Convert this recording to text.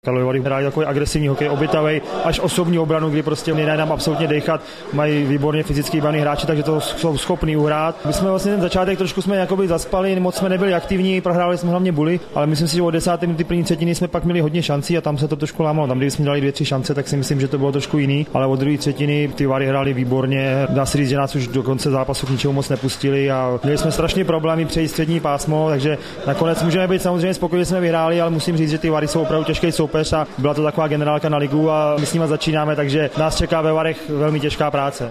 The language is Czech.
Karlovy Vary hrají takový agresivní hokej, obětavej, až osobní obranu, kdy prostě nedá nám absolutně dechat, mají výborně fyzicky vybavený hráči, takže to jsou schopní uhrát. My jsme vlastně ten začátek trošku jsme jakoby zaspali, moc jsme nebyli aktivní, prohráli jsme hlavně buly, ale myslím si, že od 10. minuty první třetiny jsme pak měli hodně šancí a tam se to trošku lámalo. Tam kdyby jsme dali 2-3 šance, tak si myslím, že to bylo trošku jiný, ale od druhé třetiny ty Vary hráli výborně. Dá se říct, že nás už do konce zápasu k ničemu moc nepustili a měli jsme strašně problémy přejít střední pásmo, takže nakonec můžeme být samozřejmě spokojení, že jsme vyhráli, ale musím říct, že ty Vary jsou opravdu těžký soupeř a byla to taková generálka na ligu a my s nimi začínáme, takže nás čeká ve Varech velmi těžká práce.